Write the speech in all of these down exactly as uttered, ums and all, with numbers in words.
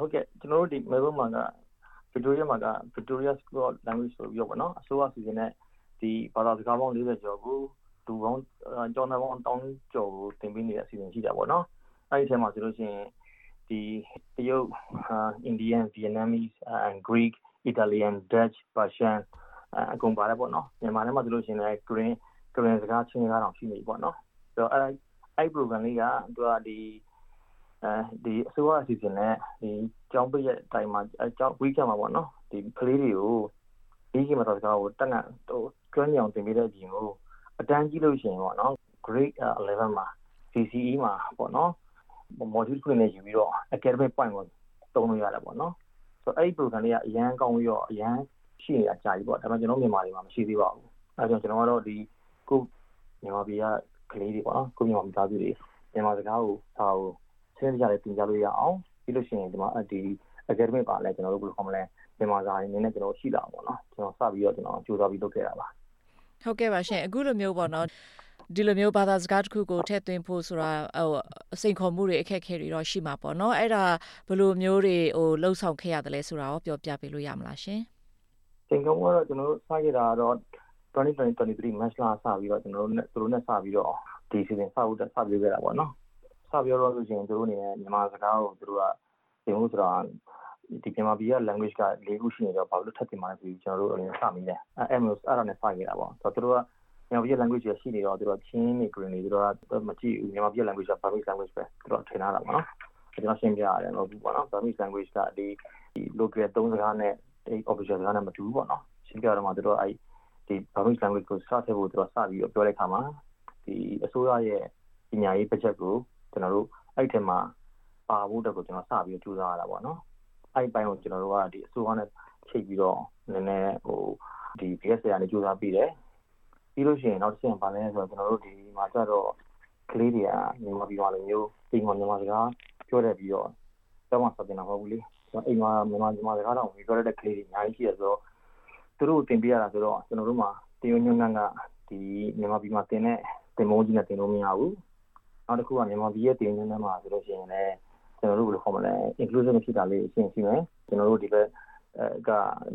ဟုတ်ကဲ့ကျွန်တော်တို့ဒီ Melbourne မှာက Victoria မှာက Victoria School of Language ဆိုပြီးတော့ပေါ့နော်အစိုးရစီစဉ်တဲ့ဒီဘာသာစကားပေါင်းfortyကျော်ကိုလူပေါင်းကျောင်းသားပေါင်းone thousandကျော်ကိုသင်ပေးနေတဲ့အစီအစဉ်ရှိတာပေါ့နော်အဲ့ဒီထဲမှာဆိုလို့ရှိရင်ဒီတရုတ် Indian Vietnamese and Greek Italian Dutch Persian အကုန်ပါတယ်ပေါ့နော်မြန်မာထဲမှာဆိုလို့ရှိရင်လည်း Korean Korean စကားချင်းစကားတောင်ရှိနေပြီပေါ့နော်ဆိုတော့အဲ့အဲ့ program လေးကသူကဒီအဲဒီအစိုးရအစီအစဉ်နဲ့ဒီကျောင်းပိတ်ရဲ့အတိုင်းမှာအကျောင်း weekend မှာပေါ့နော်ဒီကလေးတွေကိုဒီကိမတော်စကားကိုတက်ငါဟိုကျွမ်းကျင်အောင်သင်ပေးတဲ့အပြင်ကိုအတန်းကြီးလို့ရှိရင်ပေါ့နော် grade eleven မှာ C C E မှာပေါ့နော် module ခွင့်နဲ့ယူပြီးတော့ academic point ကိုတုံးလို့ရတယ်ပေါ့နော်ဆိုတော့အဲ့ဒီ program လေးကအရန်ကောင်းပြီးတော့အရန်ရှိနေတာကြာပြီပေါ့ဒါပေမဲ့ကျွန်တော်မြန်မာတွေမှာမရှိသေးပါဘူးအဲဒါကြောင့်ကျွန်တော်ကတော့ဒီကိုမြန်မာပြည်ကကလေးတွေပေါ့နော်ကိုမြန်မာမိသားစုတွေမြန်မာစကားကိုဟာကိုဆင်းရဲကြတယ်တင်ကြလို့ရအောင်ပြီးလို့ရှိရင်ဒီမှာဒီ academic ပါလဲကျွန်တော်တို့ဘယ်လိုခေါ်မလဲမြန်မာစာရင်းနဲ့ကျွန်တော်ရှိလာအောင်ပေါ့နော်ကျွန်တော်စပြီးတော့ကျွန်တော်ကြိုးစားပြီးလုပ်ခဲ့တာပါဟုတ်ကဲ့ပါရှင်အခုလိုမျိုးပေါ့နော်ဒီလိုမျိုးဘာသာစကားတစ်ခုကိုထည့်သွင်းဖို့ဆိုတာဟိုအစိန်ခေါ်မှုတွေအခက်အခဲတွေတော့ရှိမှာပေါ့နော်အဲ့ဒါဘယ်လိုမျိုးတွေဟိုလှုပ်ဆောင်ခဲ့ရတယ်လဲဆိုတာရောပြောပြပေးလို့ရမလားရှင်စိန်ခေါ်မှုကတော့ကျွန်တော်တို့စခဲ့တာတော့twenty twenty-three March လစပြီးတော့ကျွန်တော်တို့နဲ့သူတို့နဲ့စပြီးတော့ဒီစီစဉ်စဖို့စပြီးခဲ့တာပေါ့နော်စပြောတော့ဆိုရင်သူတို့အနေနဲ့မြန်မာစကားကိုသူတို့ကသင်ဖို့ဆိုတာဒီမြန်မာပြည်က language က၄ခုရှိနေတော့ဘာလို့ထပ်တင်မှလဲဆိုပြီးကျွန်တော်တို့အနေနဲ့စမိတယ်အဲအဲ့မျိုးအဲ့ဒါနဲ့စခဲ့တာပေါ့ဆိုတော့သူတို့ကမြန်မာပြည် language ရှိနေတော့သူတို့ချင်းနေ green နေသူတို့ကမကြည့်ဘူးမြန်မာပြည် language က Burmese language ပဲသူတို့ထင်တာပါနော်ကျွန်တော်ရှင်းပြရတယ်လို့ပေါ့နော် Burmese language ကဒီ local သုံးစကားနဲ့ဒီ official စကားနဲ့မတူဘူးပေါ့နော်ရှင်းပြတော့မှသူတို့အဲ့ဒီ Burmese language ကိုစထည့်ဖို့သူတို့စပြီးတော့ပြောလိုက်ခါမှာဒီအစိုးရရဲ့ပညာရေး budget ကိုကျွန်တော်တို့အဲ့ထဲမှာပါဖို့တက်ကိုကျွန်တော်စပြီးကြိုးစားရတာပေါ့နော်အဲ့ပိုင်းကိုကျွန်တော်တို့ကဒီအစိုးရနဲ့ချိန်ပြီးတော့နည်းနည်းဟိုဒီ B S ရာနဲ့ကြိုးစားပြီးတယ်ပြီးလို့ရှိရင်နောက်တစ်ချက်ပါလဲဆိုတော့ကျွန်တော်တို့ဒီမှာကျတော့ကလေးတွေကမြန်မာပြည်မှာလိုမျိုးအိမ်မှာမြန်မာစကားပြောတတ်ပြီးတော့ကျောင်းမှာစတင်တာမဟုတ်ဘူးလေကျွန်တော်အိမ်မှာမြန်မာမြန်မာစကားတော့ပြောတတ်တဲ့ကလေးတွေအများကြီးရှိရဆိုတော့သူတို့တင်ပြရတာဆိုတော့ကျွန်တော်တို့မှာတင်ညွှန်းငန်းကဒီမြန်မာပြည်မှာတင်တဲ့တင်မုန်းကြီးနဲ့တင်လို့မရဘူးနောက်တစ်ခုကမြန်မာပြည်ရဲ့တင်ညွှန်းငန်းမှာဆိုလို့ရှိရင်လည်းကျွန်တော်တို့ဘယ်လိုခေါ်မလဲ inclusive ဖြစ်တာလေးအရှင်းရှိမယ်ကျွန်တော်တို့ဒီဘက်ကဒီ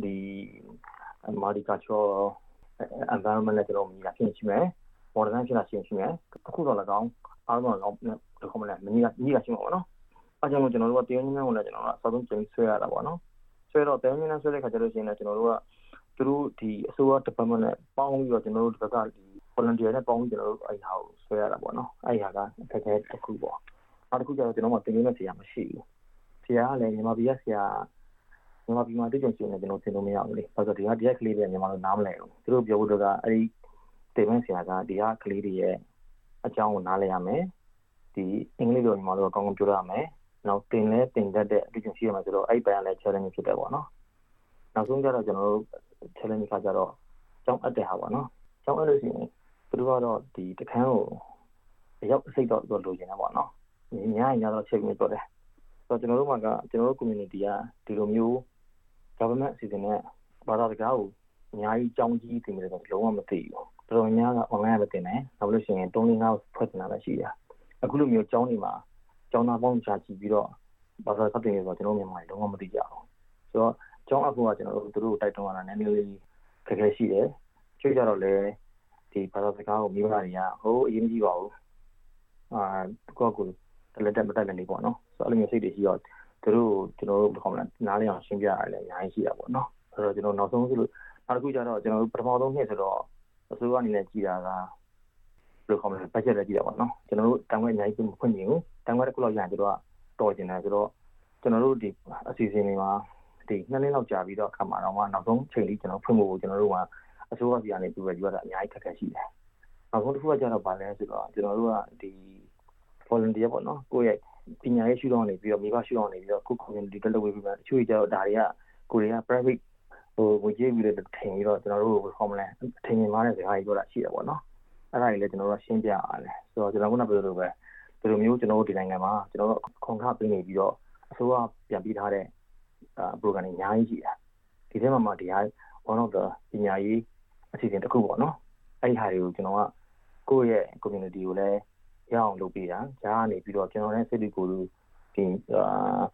multicultural environment နဲ့ကျွန်တော်မြင်တာဖြစ်ရှိမယ် modern ဖြစ်တာရှင်းရှိမယ်အခုတော့လည်းကောင်းအားလုံးတော့ဘယ်လိုခေါ်မလဲမင်းကညီကရှင်းမှာပေါ့နော်အဲကြောင့်ကျွန်တော်တို့ကတင်းညင်းကိုလည်းကျွန်တော်တို့အစောဆုံးချိန်ဆွဲရတာပေါ့နော်ဆွဲတော့တင်းညင်းနဲ့ဆွဲတဲ့ခါကျလို့ရှိရင်လည်းကျွန်တော်တို့ကသူတို့ဒီအစိုးရ department နဲ့ပေါင်းပြီးတော့ကျွန်တော်တို့ဒီဘက်ကဒီ volunteer နဲ့ပေါင်းပြီးကျွန်တော်တို့အဲ့ဟာကိုဆွဲရတာပေါ့နော်အဲ့ဟာကအခက်အခဲတစ်ခုပေါ့နောက်တစ်ခုကျတော့ကျွန်တော်တို့တင်နေတဲ့ဆရာမရှိဘူးဆရာကလည်းမြန်မာပြည်ကဆရာမြန်မာပြည်မှာတည်ကြုံရှင်နေကျွန်တော်သင်လို့မရဘူးလေဘာလို့ဒီကဒီကကလေးတွေမြန်မာလိုနားမလဲဘူးသူတို့ပြောဖို့တော့ကအဲ့ဒီတင်မဲ့ဆရာကဒီကကလေးတွေရဲ့အကြောင်းကိုနားလည်ရမယ်ဒီအင်္ဂလိပ်လိုမြန်မာလိုကောင်းကောင်းပြောရမယ်နောက်တင်လဲတင်တတ်တဲ့တည်ကြုံရှိရမှာဆိုတော့အဲ့ပိုင်းကလည်း challenge ဖြစ်တယ်ပေါ့နော်နောက်ဆုံးကျတော့ကျွန်တော်တို့ challenge ခါကျတော့ကျောင်းအပ်တဲ့ဟာပေါ့နော်ကျောင်းအပ်လို့ရှိရင်သူတို့ကတော့ဒီတခန်းကိုအရောက်အစိတ်တော့လိုချင်တာပေါ့နော်ညညတော့ချိန်ပြီးတော့တယ်ဆိုတော့ကျွန်တော်တို့မှာကကျွန်တော်တို့ community ကဒီလိုမျိုး government အစီအစဉ်နဲ့ဘာသာစကားကိုအများကြီးကြောင်းကြီးတင်တယ်ဆိုတော့လုံးဝမသိဘူးတော်တော်များက online ပဲတင်တယ်နောက်လို့ရှိရင်သုံးလေးငါးဖွဲ့တင်တာလည်းရှိတယ်အခုလိုမျိုးကျောင်းတွေမှာကျောင်းသားပေါင်းချာကြည့်ပြီးတော့ဘာသာစကားတင်ရဆိုတော့ကျွန်တော်မြန်မာတွေလုံးဝမသိကြဘူးဆိုတော့ကျောင်းအကူကကျွန်တော်တို့တို့တိုက်တွန်းရတာနည်းနည်းလေးခက်ခဲရှိတယ်ကျွေးကြတော့လေဒီဘာသာစကားကိုမိဘတွေကဟိုအရင်ကြီးပါဘူးအာကိုကိုလက်တက်မတက်လည်းနေပေါ့နော်ဆိုတော့အဲ့လိုမျိုးစိတ်တွေရှိတော့သူတို့ကျွန်တော်တို့ဘယ်လိုခေါ်မလဲနားလည်အောင်ရှင်းပြရတယ်အများကြီးရှိတာပေါ့နော်ဆိုတော့ကျွန်တော်နောက်ဆုံးဆိုလို့နောက်တစ်ခုကျတော့ကျွန်တော်တို့ပထမဆုံးနှစ်ဆိုတော့အစိုးရအနေနဲ့ကြည်တာကဘယ်လိုခေါ်မလဲ budget လည်းကြည်တာပေါ့နော်ကျွန်တော်တို့တန်ခွဲအများကြီးမဖွင့်နိုင်ဘူးတန်ခွဲတစ်ခုလောက်ရရင်တို့ကတော်ကျင်တယ်ဆိုတော့ကျွန်တော်တို့ဒီအစီအစဉ်တွေမှာဒီနှစ်နှစ်လောက်ကြာပြီးတော့ခါမှာတော့မှနောက်ဆုံးချိန်လေးကျွန်တော်ဖွင့်ဖို့ကျွန်တော်တို့ကအစိုးရစီကနေပြီးတော့ယူရတာအများကြီးခက်ခဲရှိတယ်နောက်ဆုံးတစ်ခုကကျတော့ဗာလဲဆိုတော့ကျွန်တော်တို့ကဒီ volunteer ပေါ့နော်ကိုယ့်ရဲ့ပညာရေးရှုထောင့်နေပြီးတော့မိဘရှုထောင့်နေပြီးတော့ကို community တက်လုပ်ပေးပြီးမှတချို့ကျတော့ဒါတွေကကိုတွေက private ဟိုဝင်ကြည့်ပြီးတော့ထင်ပြီးတော့ကျွန်တော်တို့ဟောမလဲထင်မြင်မှားတဲ့စကားကြီးပြောတာရှိတယ်ပေါ့နော်အဲ့ဒါကြီးလည်းကျွန်တော်တို့ရှင်းပြရတယ်ဆိုတော့ကျွန်တော်ကပြောလို့ပဲဒီလိုမျိုးကျွန်တော်တို့ဒီနိုင်ငံမှာကျွန်တော်တို့ခွန်ခပေးနေပြီးတော့အစိုးရပြန်ပြီးထားတဲ့အာ program တွေအများကြီးရှိတယ်ဒီထဲမှာမှဒီဟာ one of the ပညာရေးအစီအစဉ်တစ်ခုပေါ့နော်အဲ့ဒီဟာတွေကိုကျွန်တော်ကကိုယ့်ရဲ့ community ကိုလည်းရအောင်လုပ်ပေးတာကြားကနေပြီးတော့ကျွန်တော်လည်းစိတ်တူကိုယ်လူဒီအာရ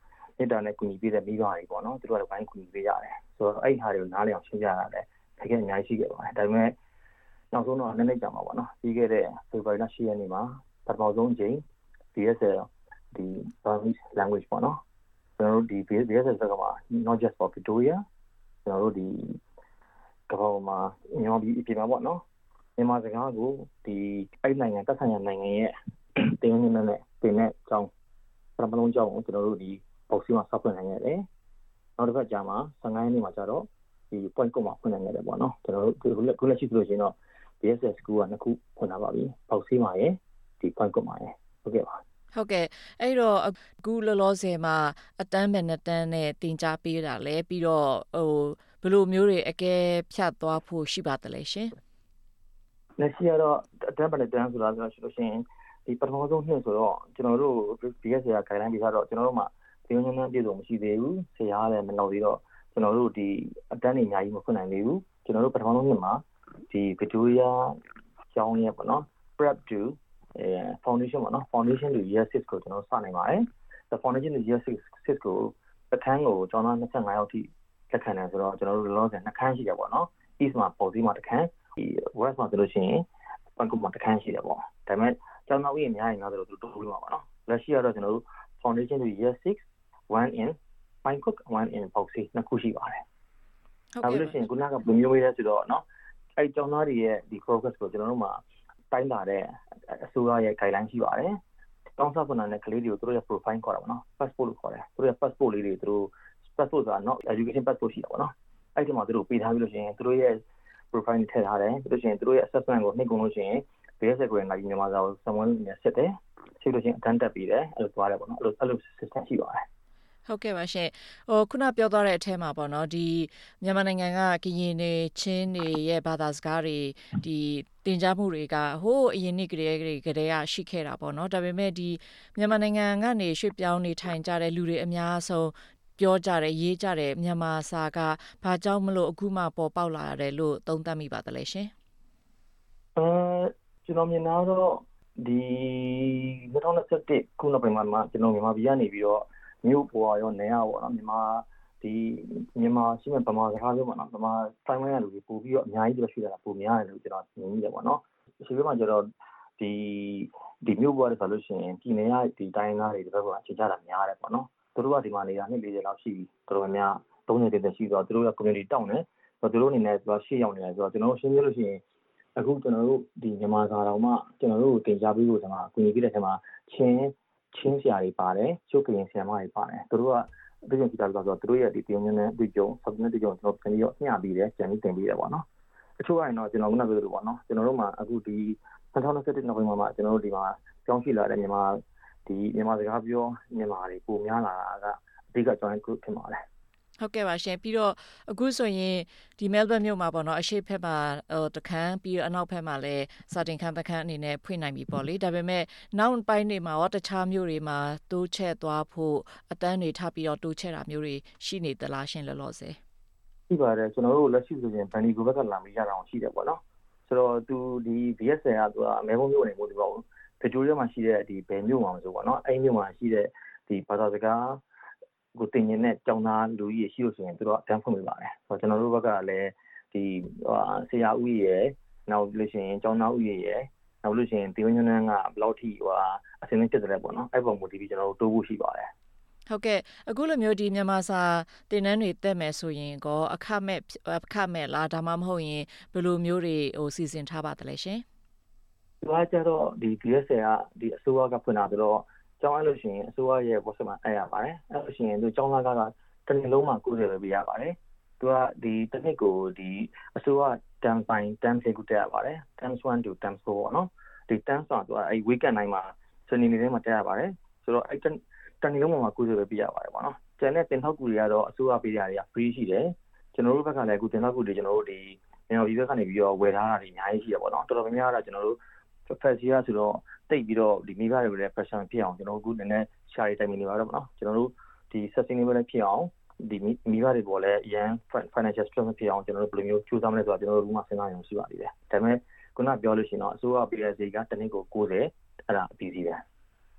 မေတ္တာနဲ့ကူညီပေးတဲ့မိဘတွေပေါ့နော်သူတို့ကလည်းဝိုင်းကူညီပေးရတယ်ဆိုတော့အဲ့ဟာတွေကိုနားလည်အောင်ရှင်းပြရတယ်ခက်ခဲအများကြီးရှိခဲ့ပါတယ်ဒါပေမဲ့နောက်ဆုံးတော့နည်းနည်းကြာမှာပေါ့နော်ပြီးခဲ့တဲ့ဖေဖော်ဝါရီလ ၈ ရက်နေ့မှာပထမဆုံးအကြိမ် B S L ဒီ Burmese language ပေါ့နော်ကျွန်တော်တို့ဒီ B S L ကမှာ not just for Victoria ကျွန်တော်တို့ဒီကမ္ဘာမှာမြန်မာပြည်အပြင်မှာပေါ့နော်မြန်မာစကားကိုဒီအဲ့နိုင်ငံတက်ဆိုင်ရာနိုင်ငံရဲ့တင်းနေနဲ့တင်တဲ့အကြောင်းပထမဆုံးအကြောင်းကိုကျွန်တော်တို့ဒီပေါက်စီမှာစဖွင့်နိုင်ရတယ်နောက်တစ်ခါကြာမှာဆယ်ငါးရက်နေ့မှာကျတော့ဒီ point ကိုမှာဖွင့်နိုင်ရတယ်ပေါ့နော်ကျွန်တော်တို့ခုလက်ရှိဆိုလို့ရှိရင်တော့ B S S school ကနှစ်ခုဖွင့်လာပါပြီပေါက်စီမှာရယ်ဒီ point ကိုမှာရယ်ဟုတ်ကဲ့ပါဟုတ်ကဲ့အဲ့တော့အခုလောလောဆယ်မှာအတန်းပဲနှစ်တန်းနဲ့တင် जा ပေးတာလဲပြီးတော့ဟိုဘယ်လိုမျိုးတွေအကဲဖြတ်သွားဖို့ရှိပါသလဲရှင်လက်ရှိကတော့အတန်းပဲနှစ်တန်းဆိုတာဆိုလို့ရှိရင်ဒီပထမဆုံးနှစ်ဆိုတော့ကျွန်တော်တို့ B S S က guideline ပြတော့ကျွန်တော်တို့မှာဒီညနေပြည့်စုံမရှိသေးဘူးဆရာလည်းမနောက်သေးတော့ကျွန်တော်တို့ဒီအတန်းတွေအများကြီးမဖွင့်နိုင်သေးဘူးကျွန်တော်တို့ပထမဆုံးနှစ်မှာဒီ Victoria ကျောင်းရဲ့ပေါ့နော် prep to အဲ foundation ပေါ့နော် foundation to year six ကိုကျွန်တော်စနိုင်ပါတယ် the foundation to year six ကိုအခန်းကိုကျောင်းသားနှစ်ဆယ့်ငါးယောက်ထိလက်ခံတယ်ဆိုတော့ကျွန်တော်တို့လောလောဆယ်နှစ်ခန်းရှိတယ်ပေါ့နော် east မှာပေါ်စီမှာတစ်ခန်းဒီ west မှာဆိုလို့ရှိရင် point မှာတစ်ခန်းရှိတယ်ပေါ့ဒါပေမဲ့ကျောင်းသားဦးရေအများကြီးများတယ်လို့တို့ပြီးမှာပါနော်လက်ရှိကတော့ကျွန်တော်တို့ foundation to year six one in Pine Cook one in Boxy နှစ်ခုရှိပါတယ်ဟုတ်ကဲ့လို့ရှိရင်ခုနကဘယ်မျိုးရေးလဲဆိုတော့เนาะအဲ့ကျောင်းသားတွေရဲ့ဒီ progress ကိုကျွန်တော်တို့မှာတိုင်းလာတဲ့အစိုးရရဲ့ guideline ရှိပါတယ်တောင်းစားပုံနဲ့ကလေးတွေကိုတို့ရဲ့ profile ခေါ်တာပေါ့နော် passport လို့ခေါ်တယ်တို့ရဲ့ passport လေးတွေတို့ passport ဆိုတာเนาะ education passport ရှိတာပေါ့နော်အဲ့ဒီမှာတို့ပေးထားပြီးလို့ရှိရင်တို့ရဲ့ profile ထည့်ထားတယ်ပြီးလို့ရှိရင်တို့ရဲ့ assessment ကိုနှိပ်ကုန်လို့ရှိရင် B S S ကိုငါဒီမြန်မာစာကိုစံဝင်နေဆက်တယ်ဆက်လို့ရှိရင်အတန်းတက်ပြီးတယ်အဲ့လိုသွားတယ်ပေါ့နော်အဲ့လိုအဲ့လို system ရှိပါတယ်ဟုတ်ကဲ့ပါရှင်ဟိုခုနပြောသွားတဲ့အထဲမှာပေါ့နော်ဒီမြန်မာနိုင်ငံကကရင်နေချင်းတွေရဲ့ဘာသာစကားတွေဒီတင် जा မှုတွေကဟိုးအရင်နှစ်ကလေးတွေကတည်းကရှိခဲ့တာပေါ့နော်ဒါပေမဲ့ဒီမြန်မာနိုင်ငံကနေရွှေ့ပြောင်းနေထိုင်ကြတဲ့လူတွေအများဆုံးပြောကြတယ်ရေးကြတယ်မြန်မာစာကဘာကြောင့်မလို့အခုမှပေါ်ပေါက်လာရတယ်လို့သုံးသပ်မိပါသလဲရှင်အဲကျွန်တော်မြင်တော့ဒီ၂၀၂၁ခုနှစ်ပိုင်းမှာကျွန်တော်မြန်မာပြည်ကနေပြီးတော့မြို့ပေါ်ရောနေရပေါ့နော်မြန်မာဒီမြန်မာရှိမှဗမာစကားပြောမှာနော်ဗမာတိုင်းဝိုင်းရလူတွေပို့ပြီးတော့အများကြီးပြောရှိတာပိုများတယ်လို့ကျွန်တော်မြင်မိတယ်ပေါ့နော်ဒီလိုမှကျတော့ဒီဒီမြို့ပေါ်ရဆိုလို့ရှိရင်ပြည်နယ်ရဒီတိုင်းသားတွေဒီဘက်ကအခြေချတာများတယ်ပေါ့နော်သူတို့ကဒီမှာနေတာနှစ်၄၀လောက်ရှိပြီတော်တော်များသုံးဆယ်တည်းရှိတော့သူတို့က community တောင်းတယ်ဆိုတော့သူတို့အနေနဲ့ဆိုတော့ရှေ့ရောက်နေတယ်ဆိုတော့ကျွန်တော်ရှင်းပြလို့ရှိရင်အခုကျွန်တော်တို့ဒီမြန်မာစာတော်မှကျွန်တော်တို့တင် जा ပေးဖို့ဒီမှာအကူအညီပေးတဲ့ထဲမှာချင်းချင်းဆရာတွေပါတယ်ကျုပ်ကရင်ဆရာမတွေပါတယ်သူတို့ကဒီလိုကြည့်တာဆိုတော့သူတို့ရဲ့ဒီတင်နေတဲ့အတွေ့အကြုံ subject တွေကျွန်တော်ပြန်ပြီးတော့ညှပြီးတယ်ကျန်ပြီးတင်ပြီးတယ်ပေါ့နော်အချို့ကတော့ကျွန်တော်ကပြောလို့ပေါ့နော်ကျွန်တော်တို့မှာအခုဒီ၂၀၂၁နောက်ပိုင်းမှာကျွန်တော်တို့ဒီမှာကြောင်းရှိလာတဲ့မြန်မာဒီမြန်မာစကားပြောမြန်မာတွေပုံများလာတာကအဓိကကြောင်းတစ်ခုဖြစ်ပါတယ်ဟုတ်ကဲ့ပါရှင်ပြီးတော့အခုဆိုရင်ဒီ Melbourne မြို့မှာပေါ့နော်အရှိတ်ဖက်မှာဟိုတခန်းပြီးတော့အနောက်ဖက်မှာလည်းစာတင်ခန်းတခန်းအနေနဲ့ဖွင့်နိုင်ပြီပေါ့လေဒါပေမဲ့နောက်ပိုင်းတွေမှာရောတခြားမြို့တွေမှာတိုးချဲ့သွားဖို့အတန်းတွေထပ်ပြီးတော့တိုးချဲ့တာမျိုးတွေရှိနေသလားရှင်လောလောဆယ်ရှိပါတယ်ကျွန်တော်တို့လက်ရှိဆိုရင်ဘန်ဒီကိုဘက်ကလာပြီးရတာအောင်ရှိတယ်ပေါ့နော်ဆိုတော့သူဒီ B S L ကသူကအမဲဘုံမြို့နေမို့ဒီပေါ့ဗီတိုးရီယာမှာရှိတဲ့ဒီဘယ်မြို့မှာမဆိုပေါ့နော်အဲ့မြို့မှာရှိတဲ့ဒီဘာသာစကားကိုတင်ရင်နဲ့ကျောင်းသားလူကြီးရှိလို့ဆိုရင်သူတို့အတန်းဖွင့်ပေးပါတယ်ဆိုတော့ကျွန်တော်တို့ဘက်ကလည်းဒီဆရာဦးရယ်နောက်လို့ရှိရင်ကျောင်းသားဦးရယ်နောက်လို့ရှိရင်ဒီဝင်းညွန်းကဘယ်လောက်ထိဟိုအစင်းဖြစ်တယ်ပေါ့နော်အဲ့ပုံကိုဒီပြီးကျွန်တော်တို့တိုးဖို့ရှိပါတယ်ဟုတ်ကဲ့အခုလိုမျိုးဒီမြန်မာစာသင်တန်းတွေတက်မယ်ဆိုရင်ကောအခမဲ့အခမဲ့လားဒါမှမဟုတ်ရင်ဘယ်လိုမျိုးတွေဟိုစီစဉ်ထားပါသလဲရှင်ဒီကကျတော့ဒီ B S L ကဒီအစိုးရကဖွင့်တာဆိုတော့ကျောင်းအဲ့လို့ရှိရင်အစိုးရရဲ့ website မှာအဲ့ရပါတယ်အဲ့လို့ရှိရင်သူကျောင်းသားကတနည်းလုံးမှာကိုယ်တွေပဲပြရပါတယ်သူကဒီတနည်းကိုဒီအစိုးရ term sign term လေးကိုတက်ရပါတယ် term one to term four ပေါ့နော်ဒီ term ဆိုတာသူကအဲ့ weekend တိုင်းမှာစနေနေ့တိုင်းမှာတက်ရပါတယ်ဆိုတော့အဲ့တနည်းလုံးမှာကိုယ်တွေပဲပြရပါတယ်ပေါ့နော်ကျန်တဲ့တင်ထောက်ကူတွေကတော့အစိုးရပေးရတွေက free ရှိတယ်ကျွန်တော်တို့ဘက်ကလည်းအခုတင်ထောက်ကူတွေကျွန်တော်တို့ဒီမြန်မာပြည်ဘက်ကနေပြီးတော့ဝယ်ထားတာတွေအများကြီးရှိရပေါ့နော်တော်တော်များများကတော့ကျွန်တော်တို့ professor ဆိုတော့တိတ်ပြီးတော့ဒီမိဘတွေလည်း pressure ဖြစ်အောင်ကျွန်တော်တို့အခုနည်းနည်းရှားရီတိုင်မီနေပါတော့ပေါ့နော်ကျွန်တော်တို့ဒီ sustainable လည်းဖြစ်အောင်ဒီမိဘတွေပေါ်လည်းအရင် financial stress ဖြစ်အောင်ကျွန်တော်တို့ဘယ်လိုမျိုးကြိုးစားမလဲဆိုတော့ကျွန်တော်တို့ဒီမှာစဉ်းစားရအောင်ရှိပါသေးတယ်ဒါပေမဲ့ခုနပြောလို့ရှိရင်တော့အစိုးရ P S A ကတနည်းကိုကိုယ်တယ်အဲ့ဒါအပြီးစီးတယ်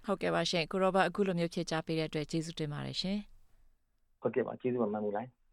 ဟုတ်ကဲ့ပါရှင်ကိုရောဘတ်အခုလိုမျိုးဖြည့်ချပေးတဲ့အတွက်ကျေးဇူးတင်ပါတယ်ရှင်ဟုတ်ကဲ့ပါကျေးဇူးပါမမူလိုက်